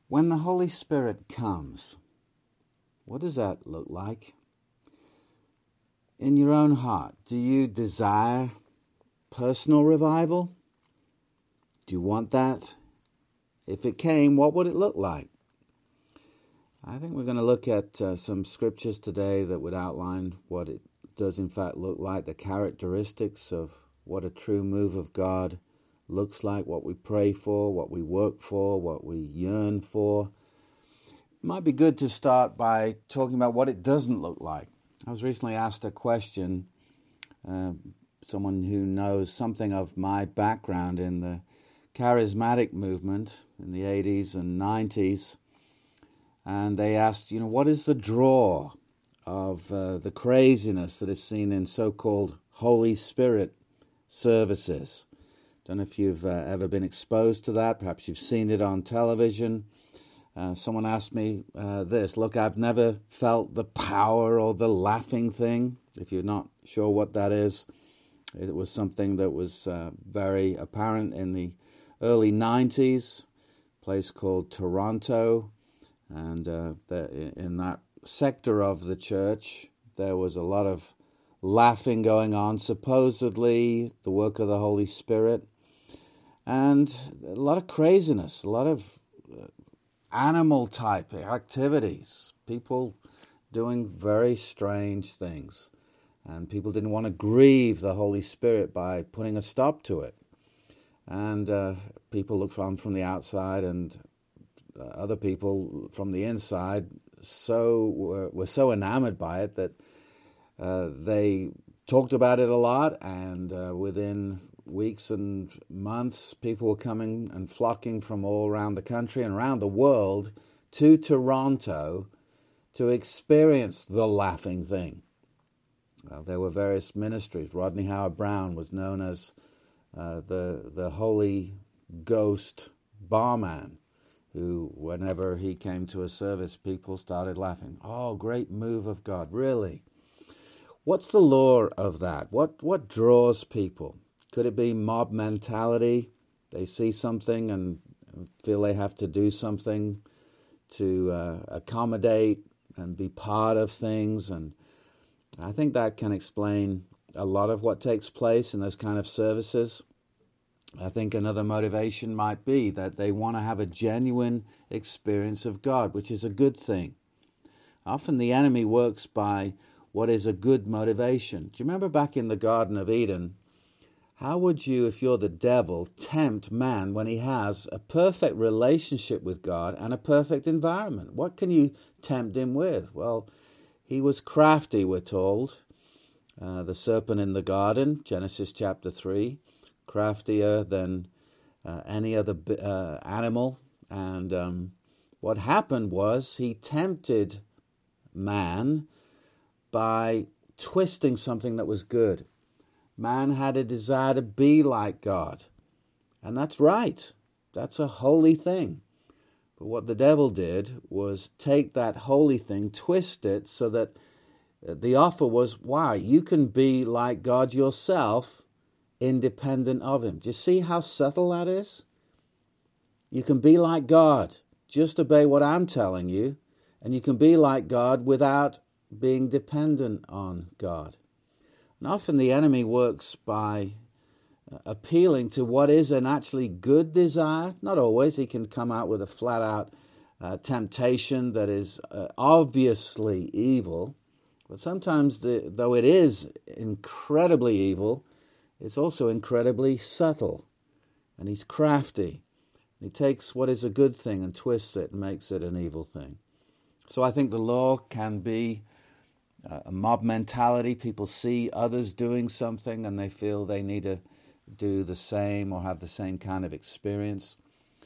When the Holy Spirit comes, what does that look like? In your own heart, do you desire personal revival? Do you want that? If it came, what would it look like? I think we're going to look at some scriptures today that would outline what it does in fact look like, the characteristics of what a true move of God looks like, what we pray for, what we work for, what we yearn for. It might be good to start by talking about what it doesn't look like. I was recently asked a question, someone who knows something of my background in the charismatic movement in the 80s and 90s, and they asked, what is the draw of the craziness that is seen in so-called Holy Spirit services? Don't know if you've ever been exposed to that. Perhaps you've seen it on television. Someone asked me this. Look, I've never felt the power or the laughing thing. If you're not sure what that is, it was something that was very apparent in the early 90s, a place called Toronto. And in that sector of the church, there was a lot of laughing going on, supposedly the work of the Holy Spirit. And a lot of craziness, a lot of animal-type activities, people doing very strange things. And people didn't want to grieve the Holy Spirit by putting a stop to it. And people looked on from the outside, and other people from the inside were so enamored by it that they talked about it a lot, and within weeks and months, people were coming and flocking from all around the country and around the world to Toronto to experience the laughing thing. There were various ministries. Rodney Howard-Browne was known as the Holy Ghost barman, who, whenever he came to a service, people started laughing. Oh, great move of God, really? What's the lure of that? What draws people? Could it be mob mentality? They see something and feel they have to do something to accommodate and be part of things. And I think that can explain a lot of what takes place in those kind of services. I think another motivation might be that they want to have a genuine experience of God, which is a good thing. Often the enemy works by what is a good motivation. Do you remember back in the Garden of Eden? How would you, if you're the devil, tempt man when he has a perfect relationship with God and a perfect environment? What can you tempt him with? Well, he was crafty, we're told. The serpent in the garden, Genesis chapter 3, craftier than any other animal. And what happened was he tempted man by twisting something that was good. Man had a desire to be like God. And that's right. That's a holy thing. But what the devil did was take that holy thing, twist it so that the offer was, wow, you can be like God yourself, independent of him. Do you see how subtle that is? You can be like God. Just obey what I'm telling you. And you can be like God without being dependent on God. And often the enemy works by appealing to what is an actually good desire. Not always. He can come out with a flat-out temptation that is obviously evil. But sometimes, though it is incredibly evil, it's also incredibly subtle. And he's crafty. He takes what is a good thing and twists it and makes it an evil thing. So I think the law can be a mob mentality. People see others doing something and they feel they need to do the same or have the same kind of experience.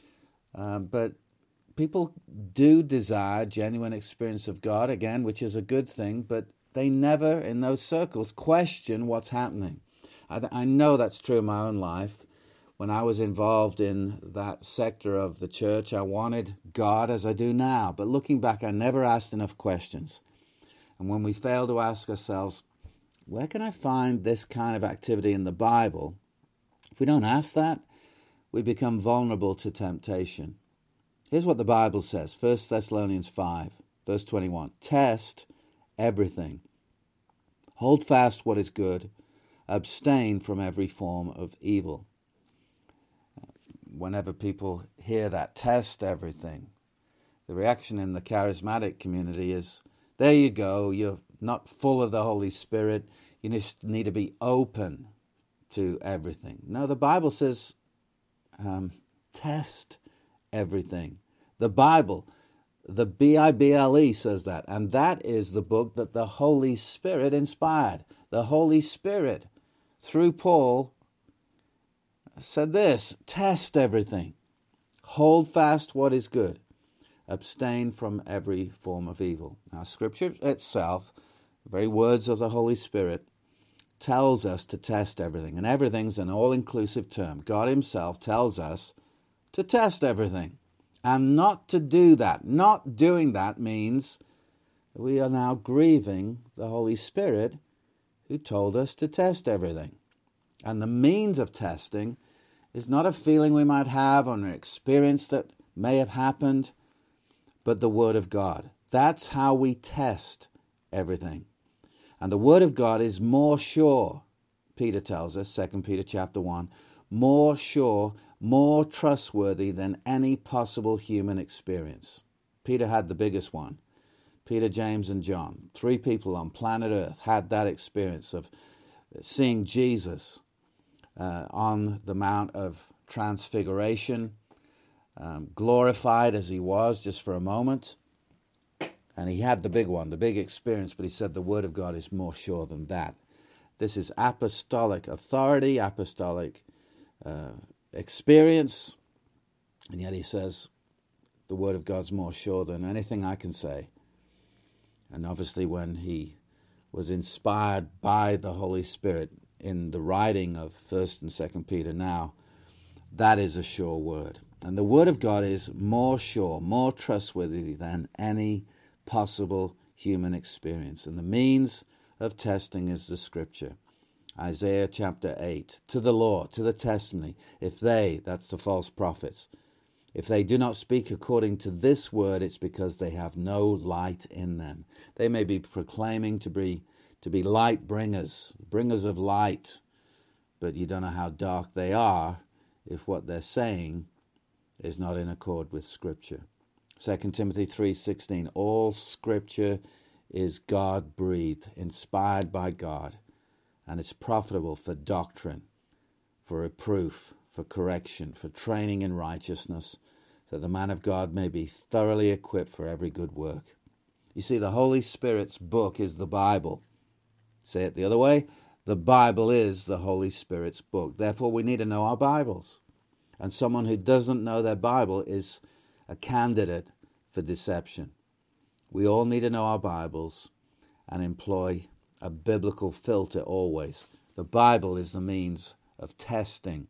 But people do desire genuine experience of God, again, which is a good thing, but they never, in those circles, question what's happening. I know that's true in my own life. When I was involved in that sector of the church, I wanted God as I do now. But looking back, I never asked enough questions. And when we fail to ask ourselves, where can I find this kind of activity in the Bible? If we don't ask that, we become vulnerable to temptation. Here's what the Bible says, 1 Thessalonians 5, verse 21. Test everything. Hold fast what is good. Abstain from every form of evil. Whenever people hear that, test everything, the reaction in the charismatic community is, there you go, you're not full of the Holy Spirit. You just need to be open to everything. No, the Bible says, test everything. The Bible, the Bible says that, and that is the book that the Holy Spirit inspired. The Holy Spirit, through Paul, said this, test everything. Hold fast what is good. Abstain from every form of evil. Now, Scripture itself, the very words of the Holy Spirit, tells us to test everything. And everything's an all-inclusive term. God himself tells us to test everything. And not to do that. Not doing that means we are now grieving the Holy Spirit who told us to test everything. And the means of testing is not a feeling we might have or an experience that may have happened, but the Word of God. That's how we test everything. And the Word of God is more sure, Peter tells us, 2 Peter chapter 1, more sure, more trustworthy than any possible human experience. Peter had the biggest one. Peter, James, and John, 3 people on planet Earth, had that experience of seeing Jesus on the Mount of Transfiguration, glorified as he was just for a moment. And he had the big one, the big experience, but he said the Word of God is more sure than that. This is apostolic authority, apostolic experience, and yet he says the Word of God's more sure than anything I can say. And obviously when he was inspired by the Holy Spirit in the writing of 1st and 2nd Peter now, that is a sure word. And the Word of God is more sure, more trustworthy than any possible human experience. And the means of testing is the Scripture. Isaiah chapter 8, to the law, to the testimony, if they, that's the false prophets, if they do not speak according to this word, it's because they have no light in them. They may be proclaiming to be light bringers, bringers of light, but you don't know how dark they are if what they're saying is not in accord with Scripture. 2 Timothy 3:16, all Scripture is God-breathed, inspired by God, and it's profitable for doctrine, for reproof, for correction, for training in righteousness, that the man of God may be thoroughly equipped for every good work. You see, the Holy Spirit's book is the Bible. Say it the other way, the Bible is the Holy Spirit's book. Therefore, we need to know our Bibles. And someone who doesn't know their Bible is a candidate for deception. We all need to know our Bibles and employ a biblical filter always. The Bible is the means of testing.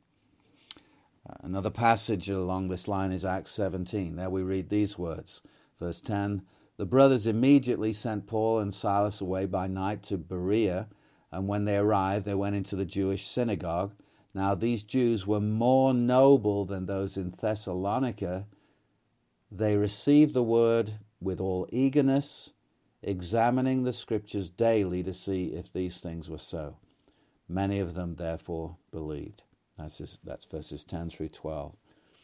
Another passage along this line is Acts 17. There we read these words. Verse 10, the brothers immediately sent Paul and Silas away by night to Berea, and when they arrived, they went into the Jewish synagogue. Now these Jews were more noble than those in Thessalonica. They received the word with all eagerness, examining the Scriptures daily to see if these things were so. Many of them therefore believed. That's verses 10 through 12.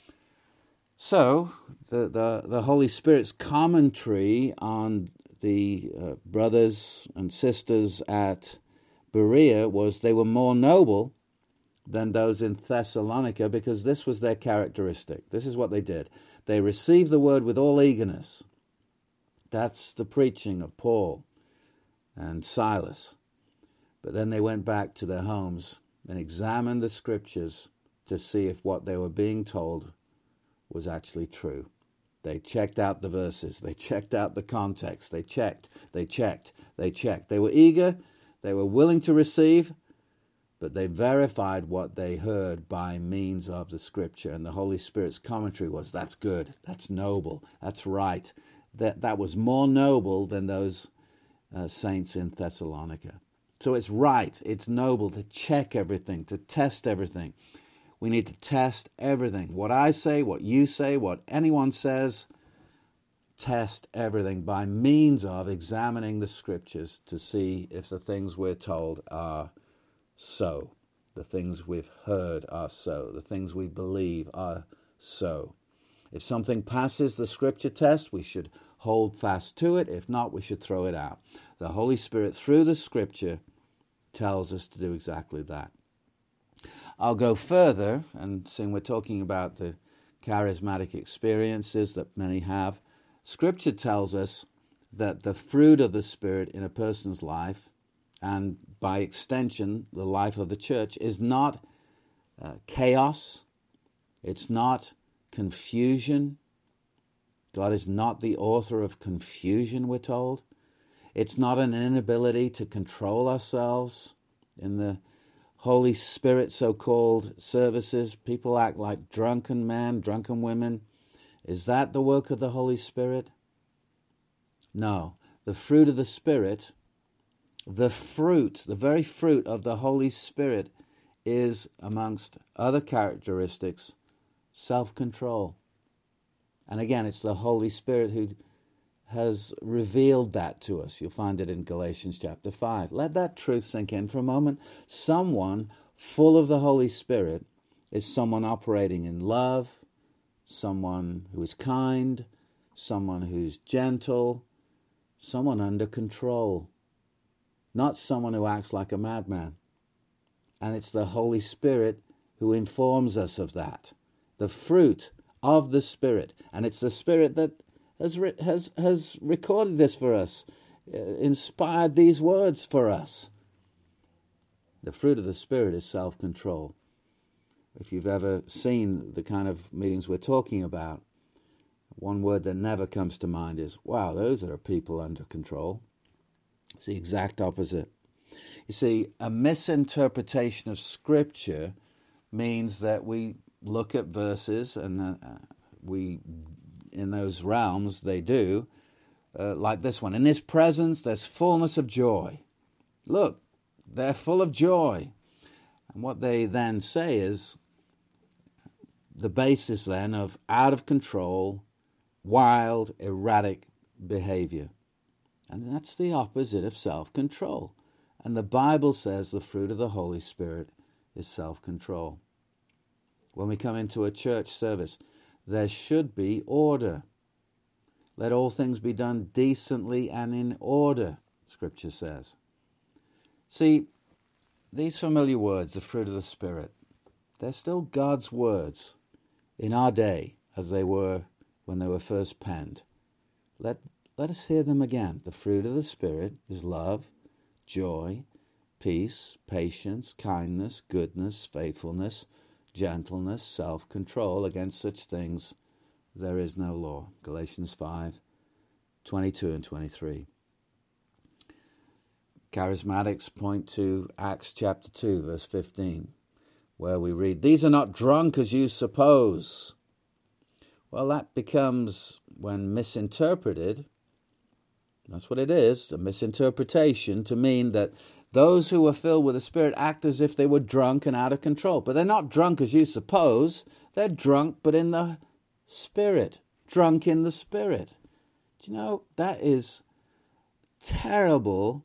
So the Holy Spirit's commentary on the brothers and sisters at Berea was they were more noble than those in Thessalonica because this was their characteristic. This is what they did. They received the word with all eagerness. That's the preaching of Paul and Silas. But then they went back to their homes and examined the Scriptures to see if what they were being told was actually true. They checked out the verses. They checked out the context. They checked. They were eager. They were willing to receive, but they verified what they heard by means of the Scripture. And the Holy Spirit's commentary was, that's good, that's noble, that's right. That was more noble than those saints in Thessalonica. So it's right, it's noble to check everything, to test everything. We need to test everything. What I say, what you say, what anyone says, test everything by means of examining the scriptures to see if the things we're told are so. The things we've heard are so. The things we believe are so. If something passes the scripture test, we should hold fast to it. If not, we should throw it out. The Holy Spirit, through the scripture, tells us to do exactly that. I'll go further, and seeing we're talking about the charismatic experiences that many have, Scripture tells us that the fruit of the Spirit in a person's life, and by extension, the life of the church, is not chaos. It's not confusion. God is not the author of confusion, we're told. It's not an inability to control ourselves. In the Holy Spirit so-called services, people act like drunken men, drunken women. Is that the work of the Holy Spirit? No. The fruit of the Spirit, the very fruit of the Holy Spirit is, amongst other characteristics, self-control. And again, it's the Holy Spirit who has revealed that to us. You'll find it in Galatians chapter 5. Let that truth sink in for a moment. Someone full of the Holy Spirit is someone operating in love, someone who is kind, someone who's gentle, someone under control, not someone who acts like a madman. And it's the Holy Spirit who informs us of that. The fruit of the Spirit. And it's the Spirit that has recorded this for us, inspired these words for us. The fruit of the Spirit is self-control. If you've ever seen the kind of meetings we're talking about, one word that never comes to mind is, wow, those are people under control. It's the exact opposite. You see, a misinterpretation of Scripture means that we look at verses and we, in those realms, they do, like this one. In His presence, there's fullness of joy. Look, they're full of joy. And what they then say is the basis then of out of control, wild, erratic behavior. And that's the opposite of self-control. And the Bible says the fruit of the Holy Spirit is self-control. When we come into a church service, there should be order. Let all things be done decently and in order, Scripture says. See, these familiar words, the fruit of the Spirit, they're still God's words in our day as they were when they were first penned. Let us hear them again. The fruit of the Spirit is love, joy, peace, patience, kindness, goodness, faithfulness, gentleness, self-control. Against such things there is no law. Galatians 5:22 and 23. Charismatics point to Acts chapter 2, verse 15, where we read, "These are not drunk as you suppose." Well, that becomes, when misinterpreted, that's what it is, a misinterpretation, to mean that those who were filled with the Spirit act as if they were drunk and out of control. But they're not drunk as you suppose. They're drunk, but in the Spirit. Drunk in the Spirit. Do you know, that is terrible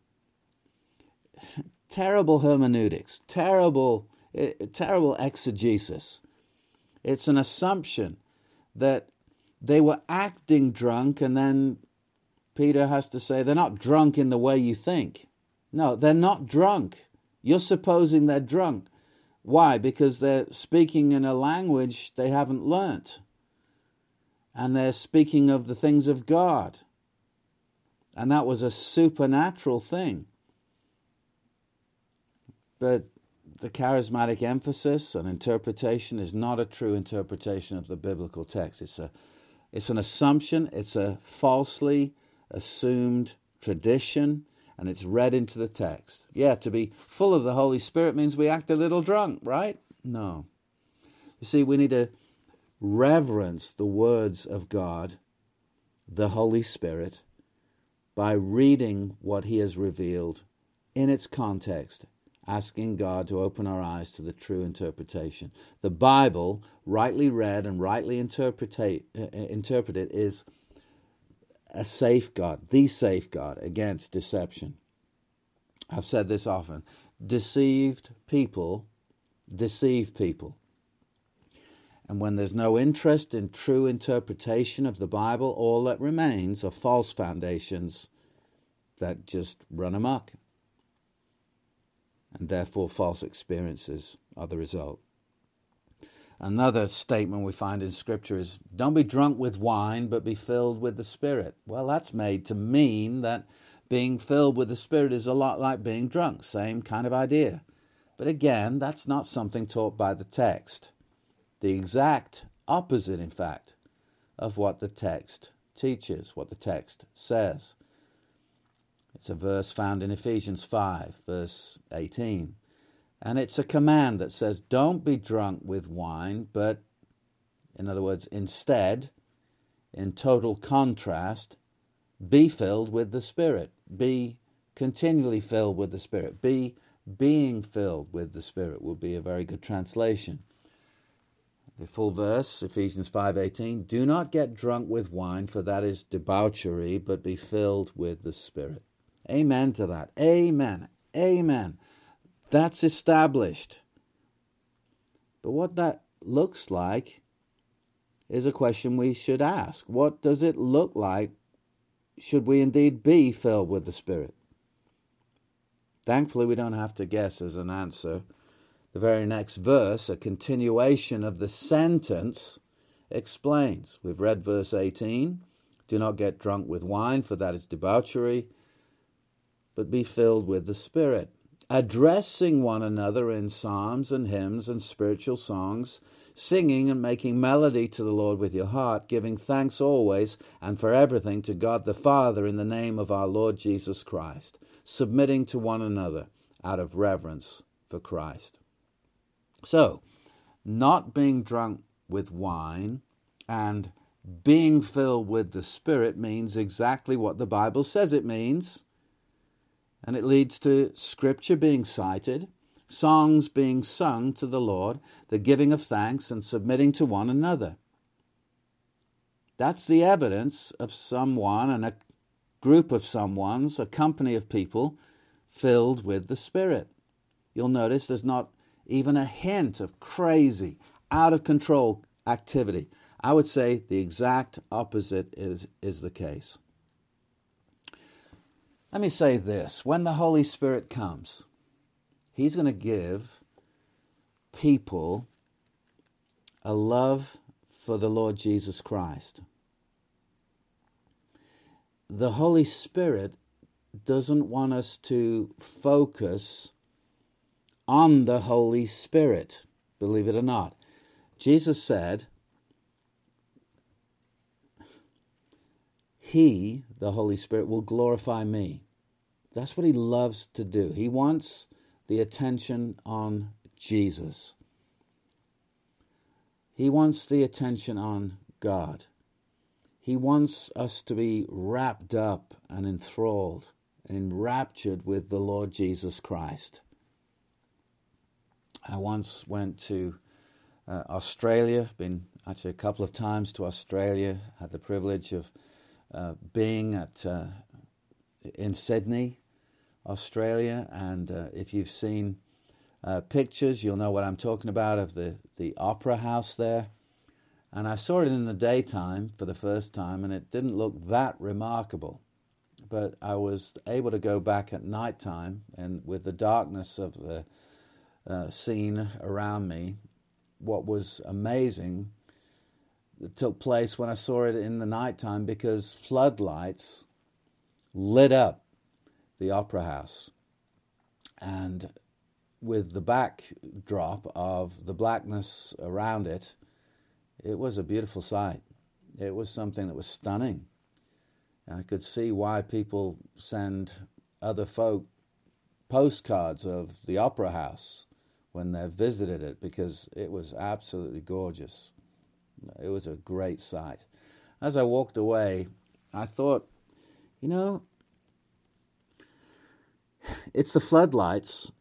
hermeneutics, terrible exegesis. It's an assumption that they were acting drunk, and then Peter has to say they're not drunk in the way you think. No, they're not drunk. You're supposing they're drunk. Why? Because they're speaking in a language they haven't learnt. And they're speaking of the things of God. And that was a supernatural thing. But the charismatic emphasis and interpretation is not a true interpretation of the biblical text. It's an assumption. It's a falsely assumed tradition. And it's read into the text. Yeah, to be full of the Holy Spirit means we act a little drunk, right? No. You see, we need to reverence the words of God, the Holy Spirit, by reading what He has revealed in its context asking God to open our eyes to the true interpretation. The Bible, rightly read and rightly interpreted, is a safeguard, the safeguard against deception. I've said this often. Deceived people deceive people. And when there's no interest in true interpretation of the Bible, all that remains are false foundations that just run amok. And therefore false experiences are the result. Another statement we find in Scripture is, don't be drunk with wine, but be filled with the Spirit. Well, that's made to mean that being filled with the Spirit is a lot like being drunk. Same kind of idea. But again, that's not something taught by the text. The exact opposite, in fact, of what the text teaches, what the text says. It's a verse found in Ephesians 5, verse 18. And it's a command that says, don't be drunk with wine, but, in other words, instead, in total contrast, be filled with the Spirit. Be continually filled with the Spirit. Be being filled with the Spirit would be a very good translation. The full verse, Ephesians 5:18, do not get drunk with wine, for that is debauchery, but be filled with the Spirit. Amen to that. Amen. Amen. That's established. But what that looks like is a question we should ask. What does it look like? Should we indeed be filled with the Spirit? Thankfully, we don't have to guess as an answer. The very next verse, a continuation of the sentence, explains. We've read verse 18. Do not get drunk with wine, for that is debauchery, but be filled with the Spirit, addressing one another in psalms and hymns and spiritual songs, singing and making melody to the Lord with your heart, giving thanks always and for everything to God the Father in the name of our Lord Jesus Christ, submitting to one another out of reverence for Christ. So, not being drunk with wine and being filled with the Spirit means exactly what the Bible says it means. And it leads to Scripture being cited, songs being sung to the Lord, the giving of thanks and submitting to one another. That's the evidence of someone and a group of someones, a company of people filled with the Spirit. You'll notice there's not even a hint of crazy, out of control activity. I would say the exact opposite is the case. Let me say this. When the Holy Spirit comes, He's going to give people a love for the Lord Jesus Christ. The Holy Spirit doesn't want us to focus on the Holy Spirit, believe it or not. Jesus said, He, the Holy Spirit, will glorify me. That's what He loves to do. He wants the attention on Jesus. He wants the attention on God. He wants us to be wrapped up and enthralled and enraptured with the Lord Jesus Christ. I once went to Australia, been actually a couple of times to Australia, had the privilege of being in Sydney, Australia, and if you've seen pictures, you'll know what I'm talking about of the opera house there. And I saw it in the daytime for the first time, and it didn't look that remarkable. But I was able to go back at nighttime, and with the darkness of the scene around me, what was amazing took place when I saw it in the nighttime, because floodlights lit up the opera house. And with the backdrop of the blackness around it, it was a beautiful sight. It was something that was stunning. And I could see why people send other folk postcards of the opera house when they've visited it, because it was absolutely gorgeous. It was a great sight. As I walked away, I thought, it's the floodlights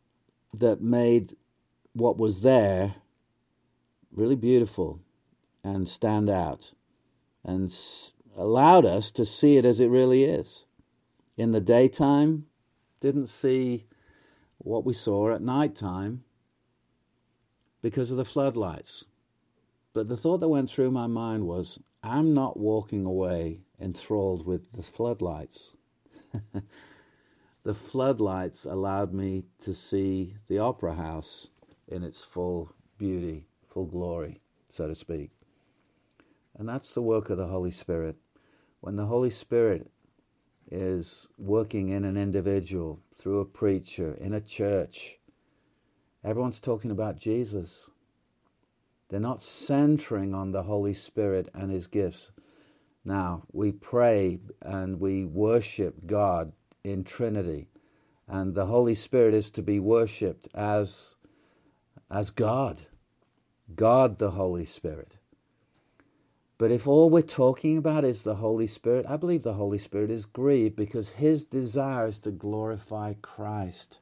that made what was there really beautiful and stand out, and allowed us to see it as it really is. In the daytime, didn't see what we saw at nighttime because of the floodlights. But the thought that went through my mind was, I'm not walking away enthralled with the floodlights. The floodlights allowed me to see the opera house in its full beauty, full glory, so to speak. And that's the work of the Holy Spirit. When the Holy Spirit is working in an individual, through a preacher, in a church, everyone's talking about Jesus. They're not centering on the Holy Spirit and His gifts. Now, we pray and we worship God in Trinity, and the Holy Spirit is to be worshipped as God the Holy Spirit. But if all we're talking about is the Holy Spirit, I believe the Holy Spirit is grieved because His desire is to glorify Christ.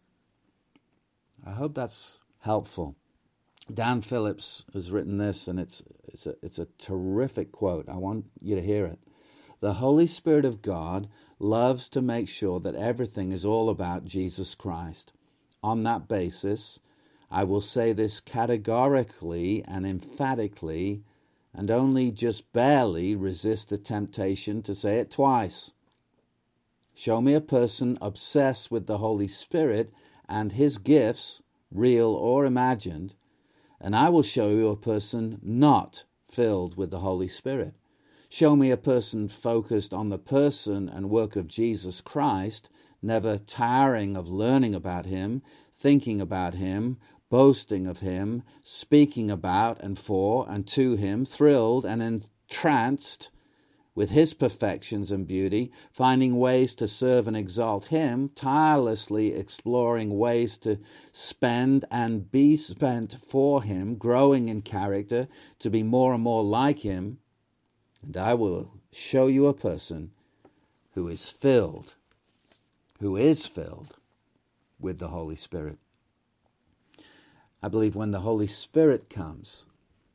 I hope that's helpful. Dan Phillips has written this, and it's a terrific quote. I want you to hear it. The Holy Spirit of God loves to make sure that everything is all about Jesus Christ. On that basis, I will say this categorically and emphatically, and only just barely resist the temptation to say it twice. Show me a person obsessed with the Holy Spirit and His gifts, real or imagined, and I will show you a person not filled with the Holy Spirit. Show me a person focused on the person and work of Jesus Christ, never tiring of learning about Him, thinking about Him, boasting of Him, speaking about and for and to Him, thrilled and entranced with His perfections and beauty, finding ways to serve and exalt Him, tirelessly exploring ways to spend and be spent for Him, growing in character to be more and more like Him. And I will show you a person who is filled with the Holy Spirit. I believe when the Holy Spirit comes,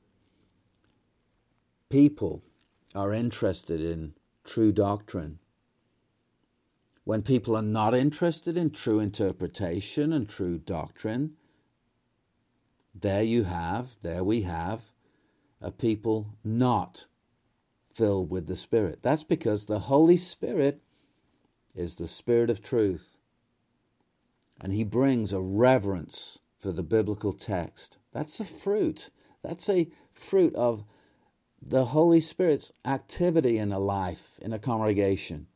people are interested in true doctrine. When people are not interested in true interpretation and true doctrine, there we have a people not filled with the Spirit. That's because the Holy Spirit is the Spirit of truth, and He brings a reverence for the biblical text. That's a fruit. That's a fruit of the Holy Spirit's activity in a life, in a congregation.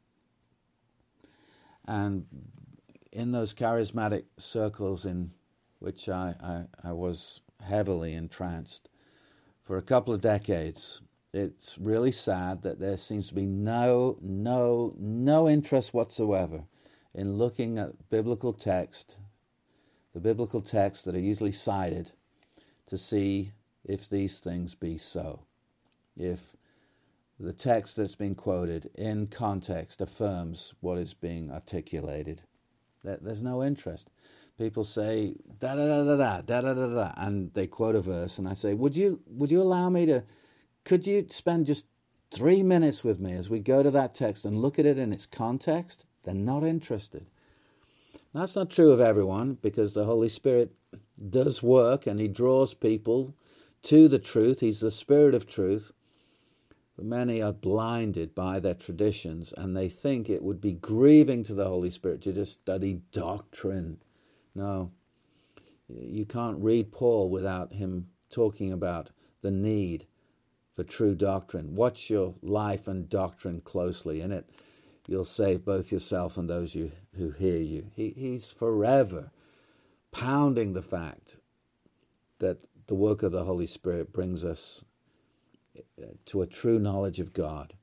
And in those charismatic circles in which I was heavily entranced for a couple of decades, it's really sad that there seems to be no interest whatsoever in looking at biblical text, the biblical texts that are usually cited, to see if these things be so. If the text that's been quoted in context affirms what is being articulated. There's no interest. People say, da-da-da-da-da, da-da-da-da, and they quote a verse, and I say, would you allow me to, could you spend just 3 minutes with me as we go to that text and look at it in its context? They're not interested. That's not true of everyone, because the Holy Spirit does work and He draws people to the truth. He's the Spirit of truth. But many are blinded by their traditions, and they think it would be grieving to the Holy Spirit to just study doctrine. No, you can't read Paul without him talking about the need for true doctrine. Watch your life and doctrine closely. In it, you'll save both yourself and those who hear you. He's forever pounding the fact that the work of the Holy Spirit brings us to a true knowledge of God.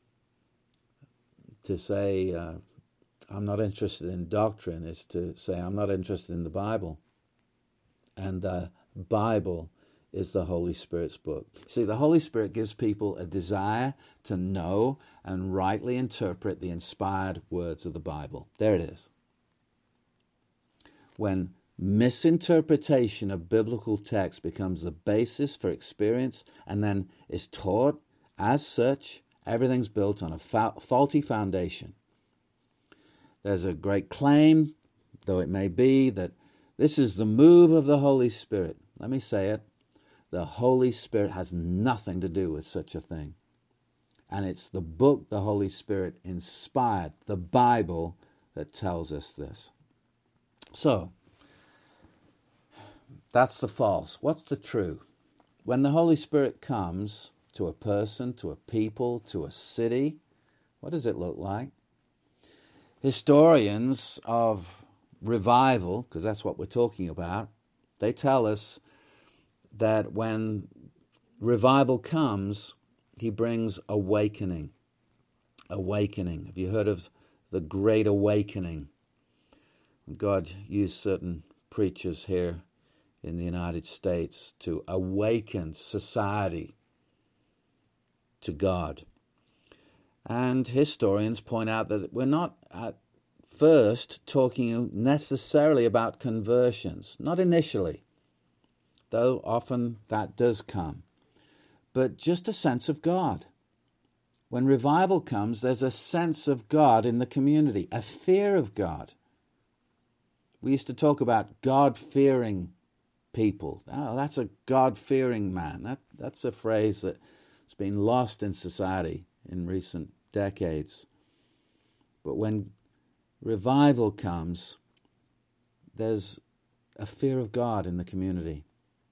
To say, I'm not interested in doctrine, is to say, I'm not interested in the Bible. And the Bible is the Holy Spirit's book. See, the Holy Spirit gives people a desire to know and rightly interpret the inspired words of the Bible. There it is. When misinterpretation of biblical text becomes the basis for experience and then is taught as such, everything's built on a faulty foundation. There's a great claim, though it may be, that this is the move of the Holy Spirit. Let me say it. The Holy Spirit has nothing to do with such a thing. And it's the book the Holy Spirit inspired, the Bible, that tells us this. So, that's the false. What's the true? When the Holy Spirit comes to a person, to a people, to a city, what does it look like? Historians of revival, because that's what we're talking about, they tell us that when revival comes, he brings awakening. Awakening. Have you heard of the Great Awakening? God used certain preachers here in the United States to awaken society to God. And historians point out that we're not at first talking necessarily about conversions, not initially, though often that does come, but just a sense of God. When revival comes, there's a sense of God in the community, a fear of God. We used to talk about God-fearing people. Oh, that's a God-fearing man. That's a phrase that's been lost in society in recent decades. But when revival comes, there's a fear of God in the community.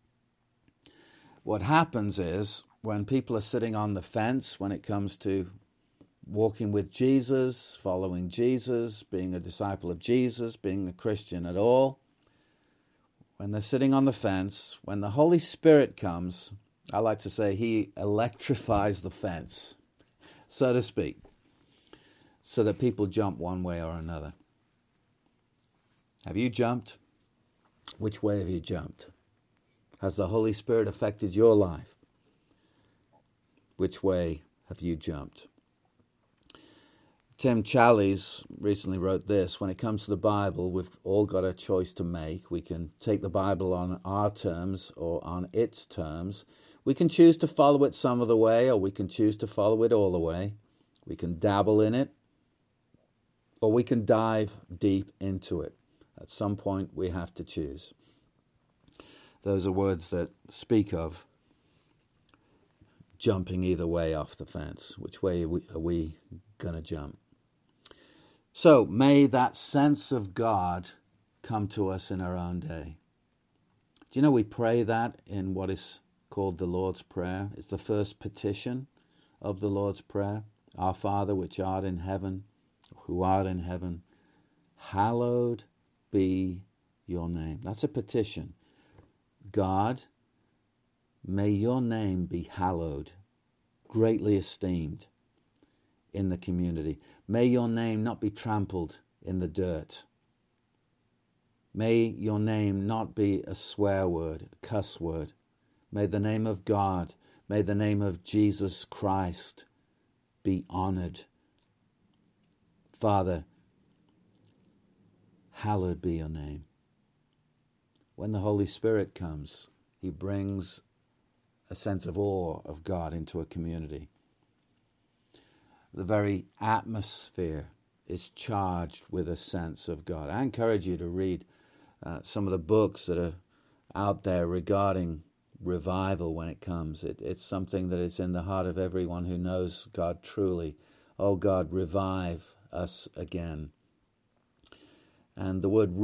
What happens is, when people are sitting on the fence when it comes to walking with Jesus, following Jesus, being a disciple of Jesus, being a Christian at all, when they're sitting on the fence, when the Holy Spirit comes, I like to say he electrifies the fence, so to speak, so that people jump one way or another. Have you jumped? Which way have you jumped? Has the Holy Spirit affected your life? Which way have you jumped? Tim Challies recently wrote this: when it comes to the Bible, we've all got a choice to make. We can take the Bible on our terms or on its terms. We can choose to follow it some of the way, or we can choose to follow it all the way. We can dabble in it, or we can dive deep into it. At some point, we have to choose. Those are words that speak of jumping either way off the fence. Which way are we going to jump? So may that sense of God come to us in our own day. Do you know we pray that in what is called the Lord's Prayer? It's the first petition of the Lord's Prayer. Our Father which art in heaven, who art in heaven, hallowed be your name. That's a petition. God, may your name be hallowed, greatly esteemed in the community. May your name not be trampled in the dirt. May your name not be a swear word, a cuss word. May the name of God, may the name of Jesus Christ be honored. Father, hallowed be your name. When the Holy Spirit comes, he brings a sense of awe of God into a community. The very atmosphere is charged with a sense of God. I encourage you to read some of the books that are out there regarding revival when it comes. It's something that is in the heart of everyone who knows God truly. Oh God, revive us again. And the word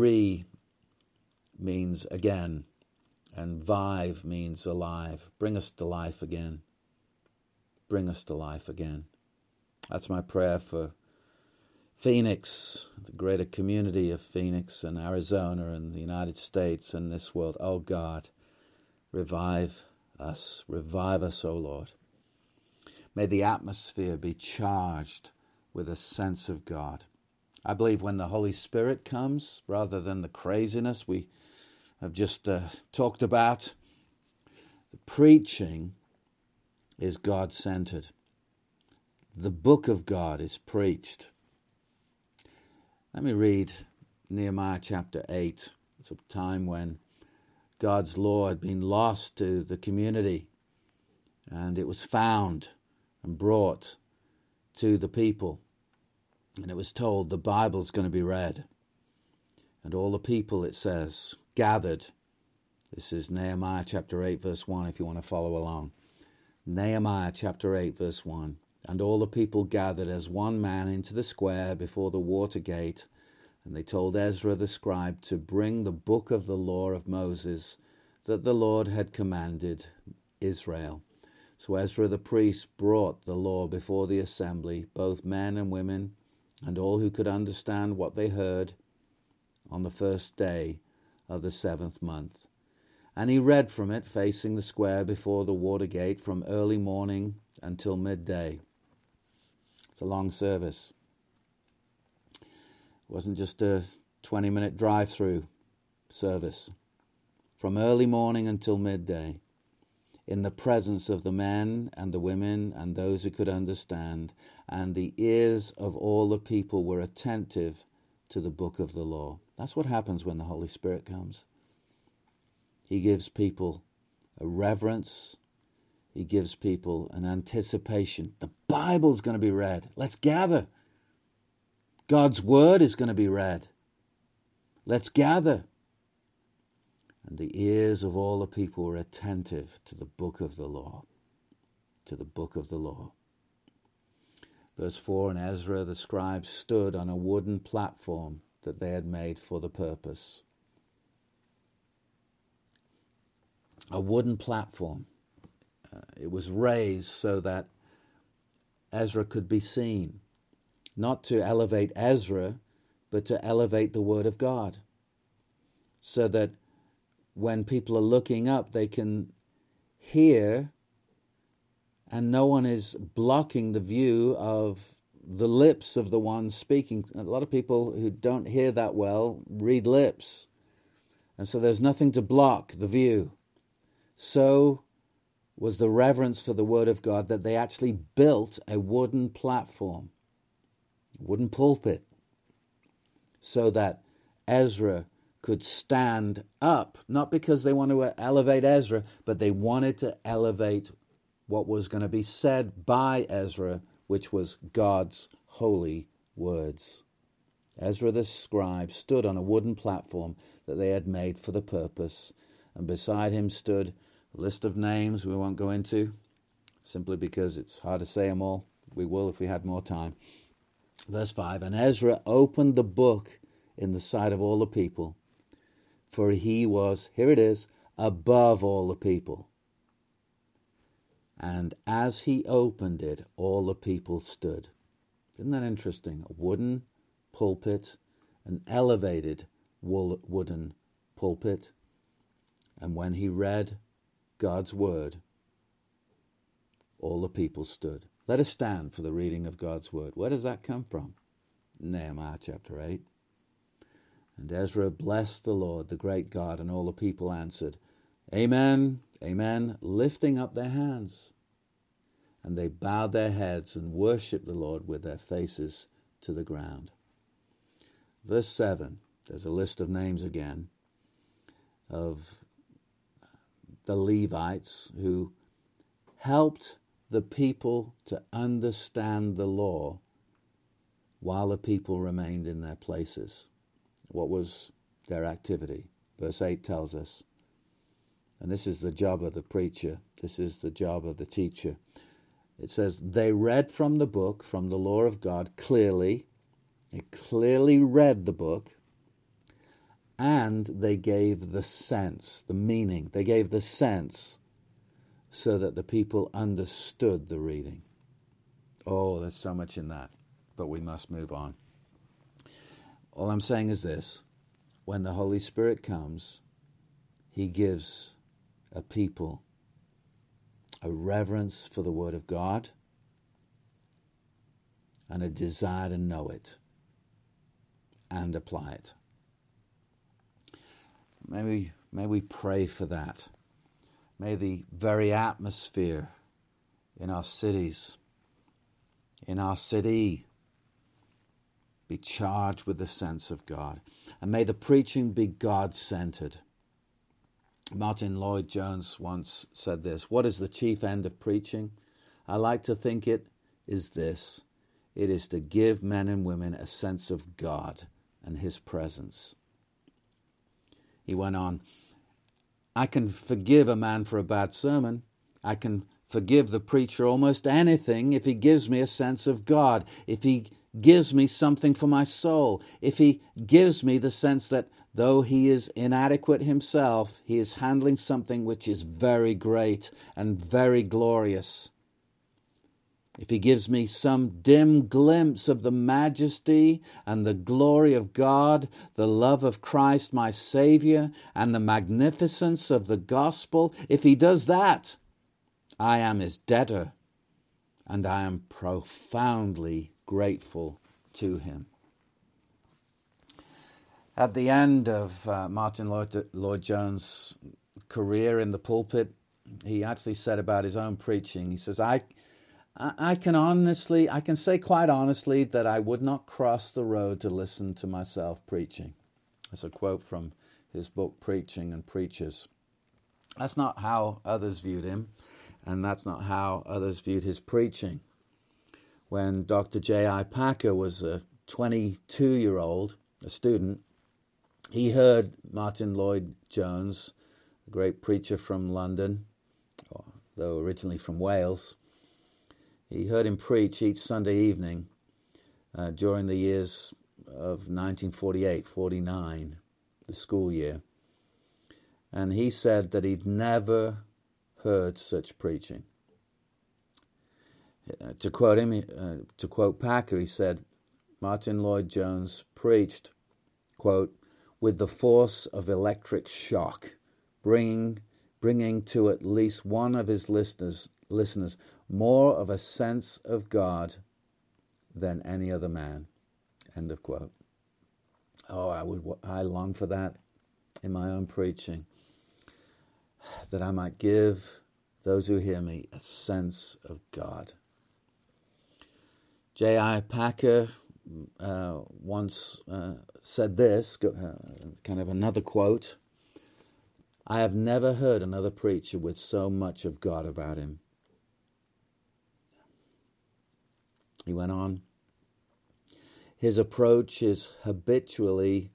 means again, and vive means alive. Bring us to life again. Bring us to life again. That's my prayer for Phoenix, the greater community of Phoenix and Arizona and the United States and this world. Oh God, revive us, O Lord. May the atmosphere be charged with a sense of God. I believe when the Holy Spirit comes, rather than the craziness we have just talked about, the preaching is God-centered. The book of God is preached. Let me read Nehemiah chapter 8. It's a time when God's law had been lost to the community, and it was found and brought to the people. And it was told the Bible's going to be read. And all the people, it says, gathered. This is Nehemiah chapter 8, verse 1, if you want to follow along. Nehemiah chapter 8, verse 1. And all the people gathered as one man into the square before the water gate. And they told Ezra the scribe to bring the book of the law of Moses that the Lord had commanded Israel. So Ezra the priest brought the law before the assembly, both men and women, and all who could understand what they heard, on the first day of the 7th month. And he read from it, facing the square before the water gate, from early morning until midday. It's a long service. It wasn't just a 20-minute drive-through service. From early morning until midday, in the presence of the men and the women and those who could understand, and the ears of all the people were attentive to the book of the law. That's what happens when the Holy Spirit comes. He gives people a reverence. He gives people an anticipation. The Bible's going to be read. Let's gather. God's word is going to be read. Let's gather. And the ears of all the people were attentive to the book of the law. To the book of the law. Verse 4, and Ezra the scribe stood on a wooden platform that they had made for the purpose. A wooden platform. It was raised so that Ezra could be seen. Not to elevate Ezra, but to elevate the Word of God. So that when people are looking up, they can hear, and no one is blocking the view of the lips of the one speaking. A lot of people who don't hear that well read lips. And so there's nothing to block the view. So was the reverence for the Word of God that they actually built a wooden platform, wooden pulpit, so that Ezra could stand up, not because they wanted to elevate Ezra, but they wanted to elevate what was going to be said by Ezra, which was God's holy words. Ezra the scribe stood on a wooden platform that they had made for the purpose, and beside him stood a list of names we won't go into, simply because it's hard to say them all. We will if we had more time. Verse 5, and Ezra opened the book in the sight of all the people, for he was, here it is, above all the people. And as he opened it, all the people stood. Isn't that interesting? A wooden pulpit, an elevated wooden pulpit. And when he read God's word, all the people stood. Let us stand for the reading of God's word. Where does that come from? Nehemiah chapter 8. And Ezra blessed the Lord, the great God, and all the people answered, Amen, amen, lifting up their hands. And they bowed their heads and worshipped the Lord with their faces to the ground. Verse 7, there's a list of names again of the Levites who helped the people to understand the law while the people remained in their places. What was their activity? Verse 8 tells us, and this is the job of the preacher, this is the job of the teacher. It says, they read from the book, from the law of God, clearly. They clearly read the book, and they gave the sense, the meaning. They gave the sense so that the people understood the reading. Oh, there's so much in that, but we must move on. All I'm saying is this. When the Holy Spirit comes, he gives a people a reverence for the Word of God and a desire to know it and apply it. May we pray for that. May the very atmosphere in our cities, in our city, be charged with the sense of God. And may the preaching be God-centered. Martin Lloyd-Jones once said this: "What is the chief end of preaching? I like to think it is this. It is to give men and women a sense of God and his presence." He went on, "I can forgive a man for a bad sermon. I can forgive the preacher almost anything if he gives me a sense of God, if he gives me something for my soul, if he gives me the sense that though he is inadequate himself, he is handling something which is very great and very glorious. If he gives me some dim glimpse of the majesty and the glory of God, the love of Christ my Savior, and the magnificence of the gospel, if he does that, I am his debtor, and I am profoundly grateful to him." At the end of Martin Lloyd-Jones' career in the pulpit, he actually said about his own preaching, he says, I can say quite honestly that I would not cross the road to listen to myself preaching. That's a quote from his book, Preaching and Preachers. That's not how others viewed him, and that's not how others viewed his preaching. When Dr. J.I. Packer was a 22-year-old, a student, he heard Martin Lloyd-Jones, a great preacher from London, though originally from Wales. He heard him preach each Sunday evening during the years of 1948-49, the school year. And he said that he'd never heard such preaching. To quote Packer, he said, Martin Lloyd-Jones preached, quote, "with the force of electric shock, bringing to at least one of his listeners more of a sense of God than any other man," end of quote. Oh, I long for that in my own preaching, that I might give those who hear me a sense of God. J.I. Packer once said this, kind of another quote: "I have never heard another preacher with so much of God about him." He went on, "His approach is habitually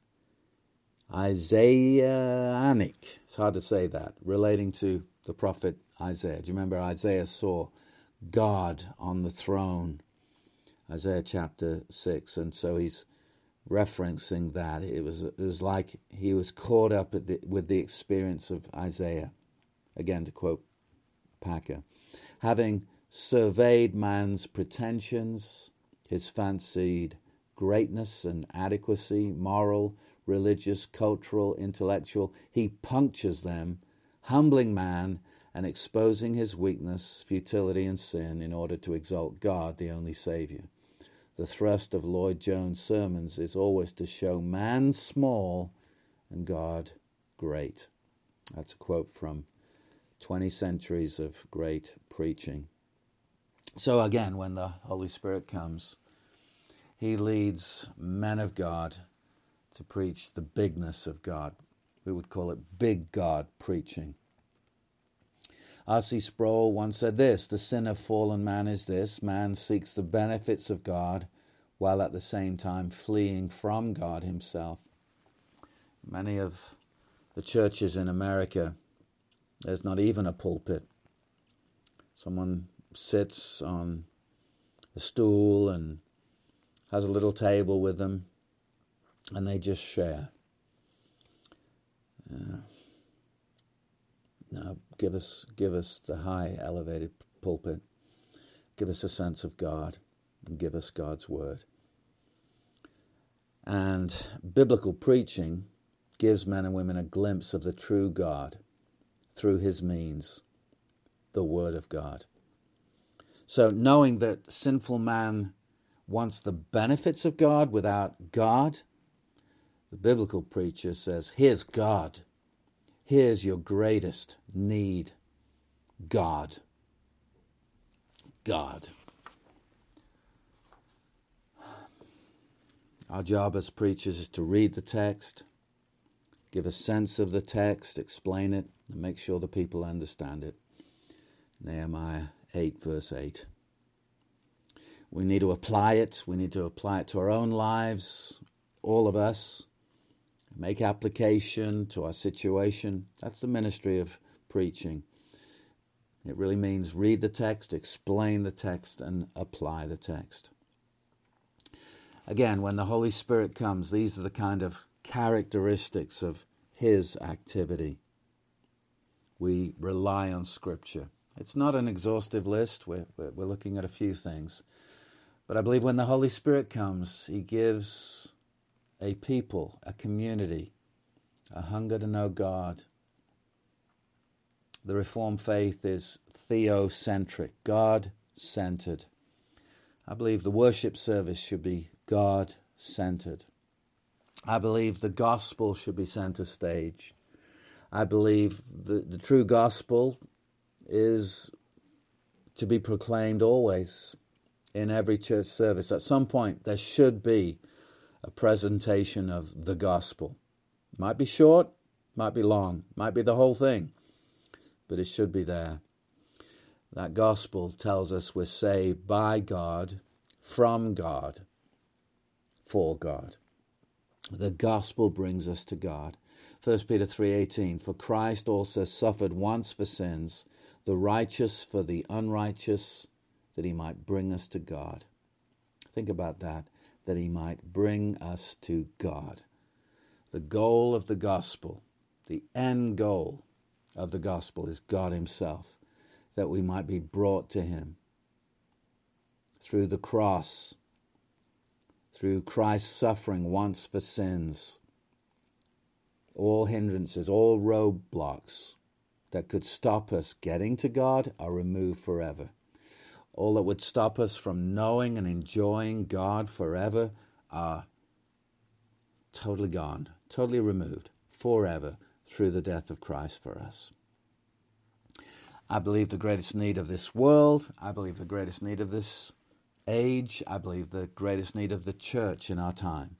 Isaianic." It's hard to say that, relating to the prophet Isaiah. Do you remember Isaiah saw God on the throne? Isaiah chapter 6, and so he's referencing that. It was like he was caught up with the experience of Isaiah. Again, to quote Packer, "Having surveyed man's pretensions, his fancied greatness and adequacy, moral, religious, cultural, intellectual, he punctures them, humbling man and exposing his weakness, futility, and sin in order to exalt God, the only Savior. The thrust of Lloyd-Jones' sermons is always to show man small and God great." That's a quote from 20 centuries of great preaching. So again, when the Holy Spirit comes, he leads men of God to preach the bigness of God. We would call it big God preaching. R.C. Sproul once said this: "The sin of fallen man is this: man seeks the benefits of God while at the same time fleeing from God himself." Many of the churches in America, there's not even a pulpit. Someone sits on a stool and has a little table with them, and they just share. No, give us the high elevated pulpit. Give us a sense of God, and give us God's word. And biblical preaching gives men and women a glimpse of the true God through his means, the word of God. So knowing that sinful man wants the benefits of God without God, the biblical preacher says, here's God. Here's your greatest need. God. God. Our job as preachers is to read the text, give a sense of the text, explain it, and make sure the people understand it. Nehemiah 8, verse 8. We need to apply it. We need to apply it to our own lives, all of us. Make application to our situation. That's the ministry of preaching. It really means read the text, explain the text, and apply the text. Again, when the Holy Spirit comes, these are the kind of characteristics of His activity. We rely on Scripture. It's not an exhaustive list. We're looking at a few things. But I believe when the Holy Spirit comes, He gives a people, a community, a hunger to know God. The Reformed faith is theocentric, God-centered. I believe the worship service should be God-centered. I believe the gospel should be center stage. I believe the true gospel is to be proclaimed always in every church service. At some point, there should be a presentation of the gospel. Might be short, might be long, might be the whole thing, but it should be there. That gospel tells us we're saved by God, from God, for God. The gospel brings us to God. 1 Peter 3:18, for Christ also suffered once for sins, the righteous for the unrighteous, that He might bring us to God. Think about that He might bring us to God. The goal of the gospel, the end goal of the gospel is God Himself, that we might be brought to Him through the cross, through Christ's suffering once for sins. All hindrances, all roadblocks that could stop us getting to God are removed forever. All that would stop us from knowing and enjoying God forever are totally gone, totally removed forever through the death of Christ for us. I believe the greatest need of this world, I believe the greatest need of this age, I believe the greatest need of the church in our time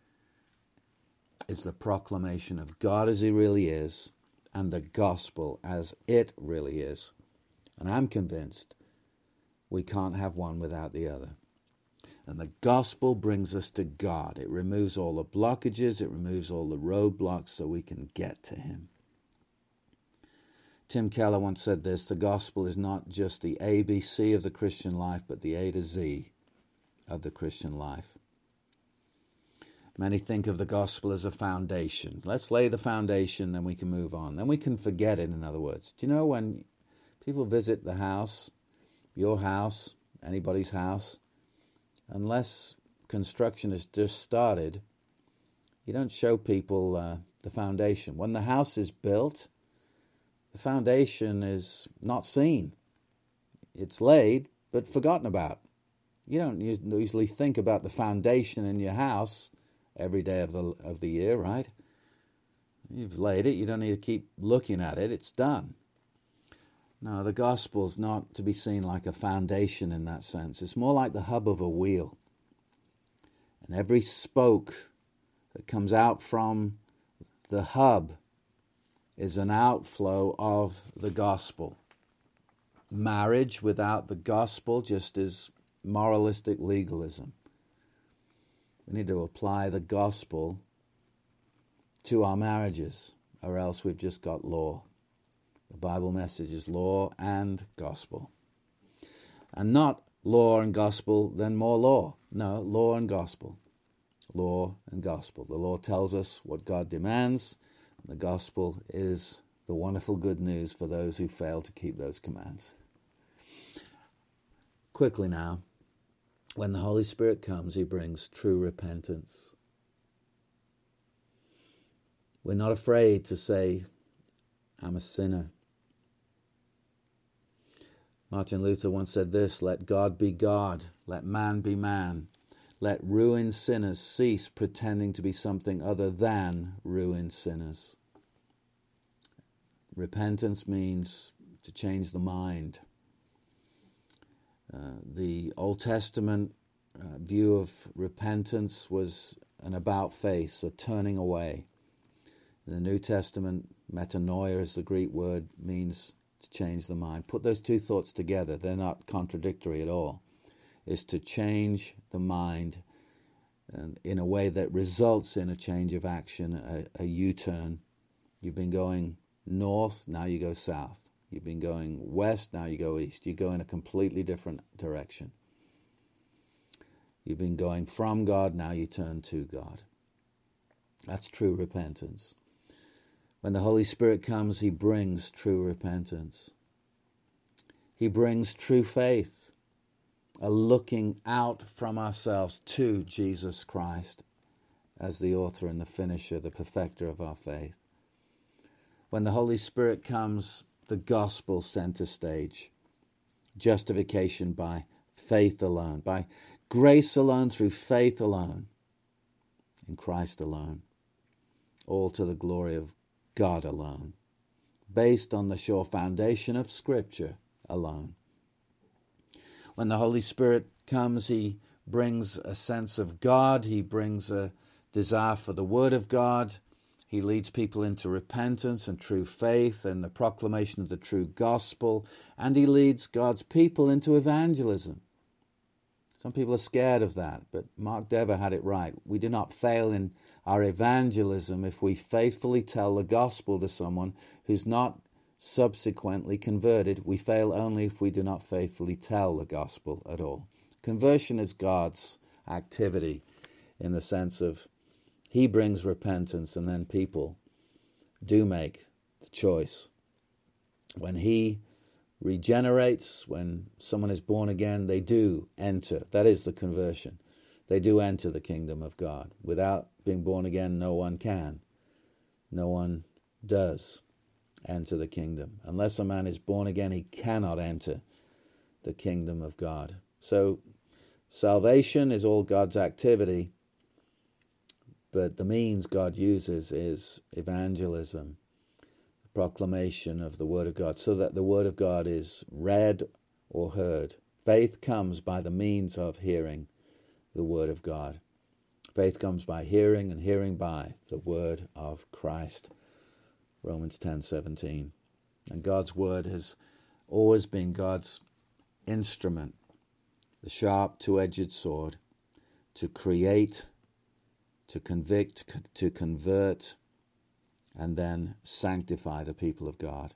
is the proclamation of God as He really is and the gospel as it really is. And I'm convinced we can't have one without the other. And the gospel brings us to God. It removes all the blockages, it removes all the roadblocks so we can get to Him. Tim Keller once said this, the gospel is not just the ABC of the Christian life, but the A to Z of the Christian life. Many think of the gospel as a foundation. Let's lay the foundation, then we can move on. Then we can forget it, in other words. Do you know when people visit the house, your house, anybody's house, unless construction has just started, you don't show people the foundation. When the house is built, the foundation is not seen. It's laid, but forgotten about. You don't usually think about the foundation in your house every day of the year, right? You've laid it, you don't need to keep looking at it, it's done. No, the gospel's not to be seen like a foundation in that sense. It's more like the hub of a wheel. And every spoke that comes out from the hub is an outflow of the gospel. Marriage without the gospel just is moralistic legalism. We need to apply the gospel to our marriages, or else we've just got law. The Bible message is law and gospel. And not law and gospel, then more law. No, law and gospel. Law and gospel. The law tells us what God demands. The gospel is the wonderful good news for those who fail to keep those commands. Quickly now, when the Holy Spirit comes, He brings true repentance. We're not afraid to say, I'm a sinner. Martin Luther once said this, let God be God, let man be man. Let ruined sinners cease pretending to be something other than ruined sinners. Repentance means to change the mind. The Old Testament view of repentance was an about-face, a turning away. In the New Testament, metanoia is the Greek word, means to change the mind. Put those two thoughts together. They're not contradictory at all. It's to change the mind in a way that results in a change of action, a U-turn. You've been going north, now you go south. You've been going west, now you go east. You go in a completely different direction. You've been going from God, now you turn to God. That's true repentance. When the Holy Spirit comes, he brings true repentance. He brings true faith, a looking out from ourselves to Jesus Christ as the author and the finisher, the perfecter of our faith. When the Holy Spirit comes, the gospel center stage, justification by faith alone, by grace alone, through faith alone, in Christ alone, all to the glory of God alone, based on the sure foundation of Scripture alone. When the Holy Spirit comes, he brings a sense of God, he brings a desire for the Word of God, he leads people into repentance and true faith and the proclamation of the true gospel, and he leads God's people into evangelism. Some people are scared of that, but Mark Dever had it right. We do not fail in our evangelism if we faithfully tell the gospel to someone who's not subsequently converted. We fail only if we do not faithfully tell the gospel at all. Conversion is God's activity in the sense of he brings repentance and then people do make the choice. When he regenerates, when someone is born again, they do enter. That is the conversion. They do enter the kingdom of God. Without being born again, no one can. No one does enter the kingdom. Unless a man is born again, he cannot enter the kingdom of God. So salvation is all God's activity, but the means God uses is evangelism, proclamation of the Word of God, so that the Word of God is read or heard. Faith comes by the means of hearing the Word of God. Faith comes by hearing, and hearing by the Word of Christ. Romans 10:17. And God's Word has always been God's instrument, the sharp two-edged sword, to create, to convict, to convert, and then sanctify the people of God.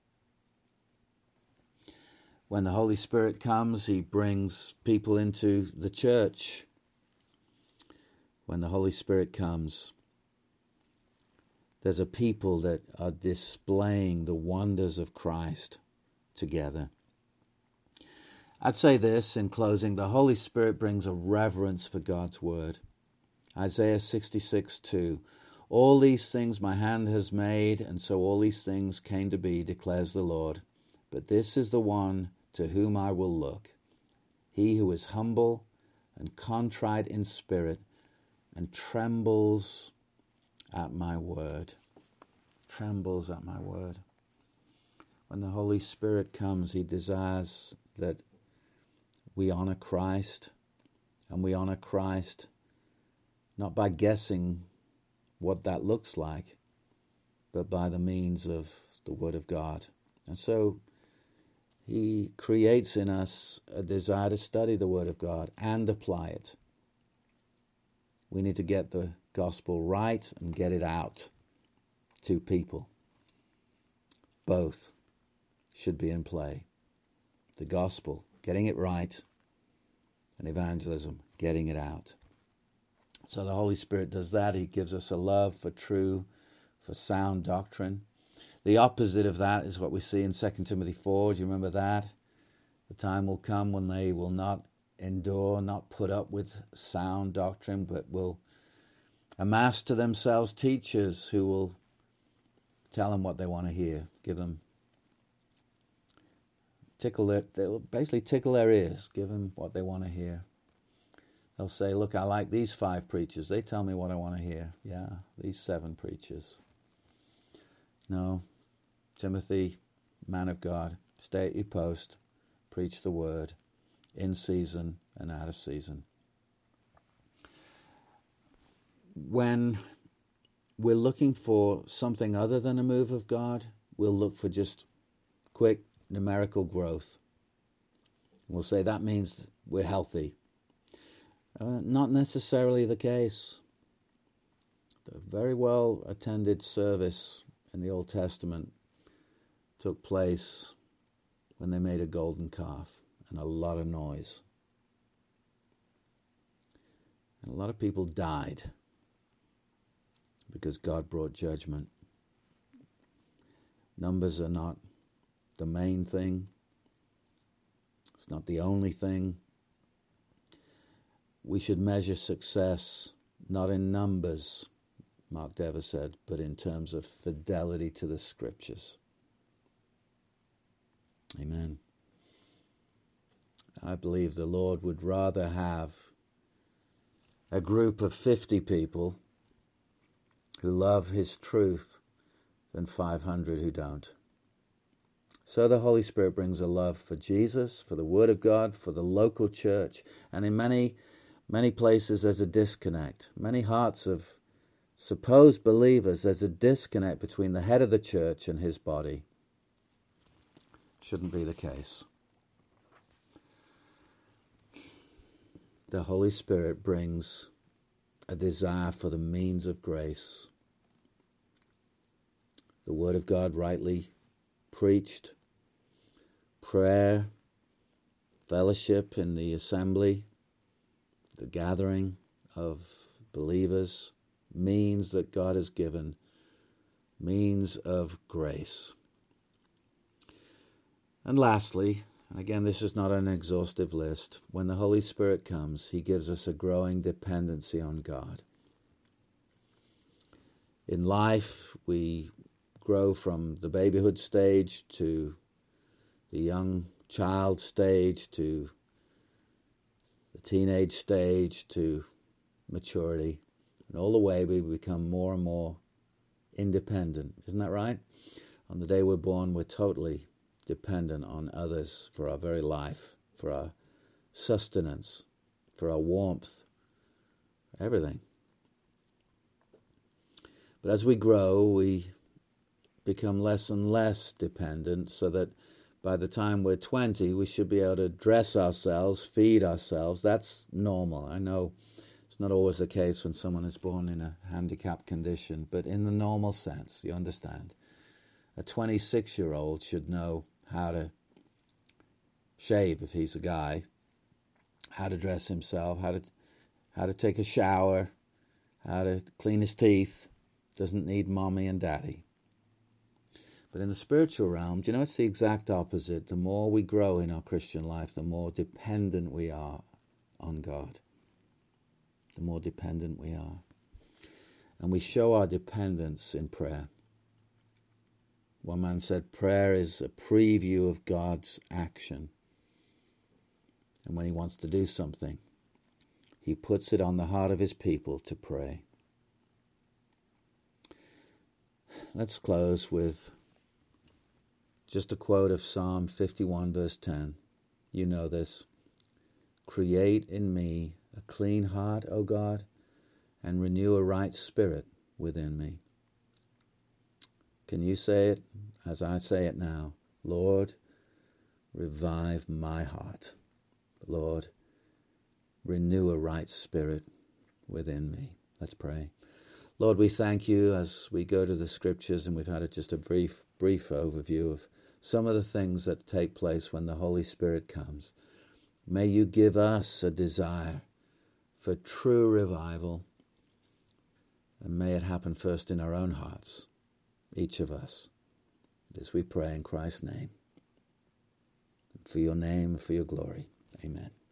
When the Holy Spirit comes, he brings people into the church. When the Holy Spirit comes, there's a people that are displaying the wonders of Christ together. I'd say this in closing: the Holy Spirit brings a reverence for God's Word. Isaiah 66:2. All these things my hand has made, and so all these things came to be, declares the Lord. But this is the one to whom I will look, he who is humble and contrite in spirit and trembles at my word. Trembles at my word. When the Holy Spirit comes, he desires that we honor Christ, and we honor Christ not by guessing what that looks like, but by the means of the Word of God. And so he creates in us a desire to study the Word of God and apply it. We need to get the gospel right and get it out to people. Both should be in play. The gospel, getting it right, and evangelism, getting it out. So the Holy Spirit does that. He gives us a love for sound doctrine. The opposite of that is what we see in 2 Timothy 4. Do you remember that? The time will come when they will not endure, not put up with sound doctrine, but will amass to themselves teachers who will tell them what they want to hear, give them, they'll basically tickle their ears, give them what they want to hear. They'll say, look, I like these 5 preachers. They tell me what I want to hear. Yeah, these 7 preachers. No, Timothy, man of God, stay at your post, preach the word, in season and out of season. when we're looking for something other than a move of God, we'll look for just quick numerical growth. We'll say that means we're healthy. Not necessarily the case. The very well attended service in the Old Testament took place when they made a golden calf, and a lot of noise. And a lot of people died because God brought judgment. Numbers are not the main thing. It's not the only thing. We should measure success not in numbers, Mark Dever said, but in terms of fidelity to the Scriptures. Amen. I believe the Lord would rather have a group of 50 people who love His truth than 500 who don't. So the Holy Spirit brings a love for Jesus, for the Word of God, for the local church, and in many places there's a disconnect. Many hearts of supposed believers, there's a disconnect between the head of the church and his body. Shouldn't be the case. The Holy Spirit brings a desire for the means of grace. The Word of God rightly preached, prayer, fellowship in the assembly, the gathering of believers, means that God has given, means of grace. And lastly, and again, this is not an exhaustive list, when the Holy Spirit comes, He gives us a growing dependency on God. In life, we grow from the babyhood stage to the young child stage to the teenage stage to maturity. And all the way we become more and more independent. Isn't that right? On the day we're born, we're totally dependent on others for our very life, for our sustenance, for our warmth, everything. But as we grow, we become less and less dependent, so that by the time we're 20, we should be able to dress ourselves, feed ourselves. That's normal. I know it's not always the case when someone is born in a handicapped condition, but in the normal sense, you understand. A 26-year-old should know how to shave if he's a guy, how to dress himself, how to take a shower, how to clean his teeth. Doesn't need mommy and daddy. But in the spiritual realm, do you know, it's the exact opposite. The more we grow in our Christian life, the more dependent we are on God. The more dependent we are. And we show our dependence in prayer. One man said, prayer is a preview of God's action. And when He wants to do something, He puts it on the heart of His people to pray. Let's close with just a quote of Psalm 51, verse 10. You know this. Create in me a clean heart, O God, and renew a right spirit within me. Can you say it as I say it now? Lord, revive my heart. Lord, renew a right spirit within me. Let's pray. Lord, we thank You as we go to the Scriptures, and we've had just a brief overview of some of the things that take place when the Holy Spirit comes. May You give us a desire for true revival, and may it happen first in our own hearts, each of us. This we pray in Christ's name. For Your name and for Your glory. Amen.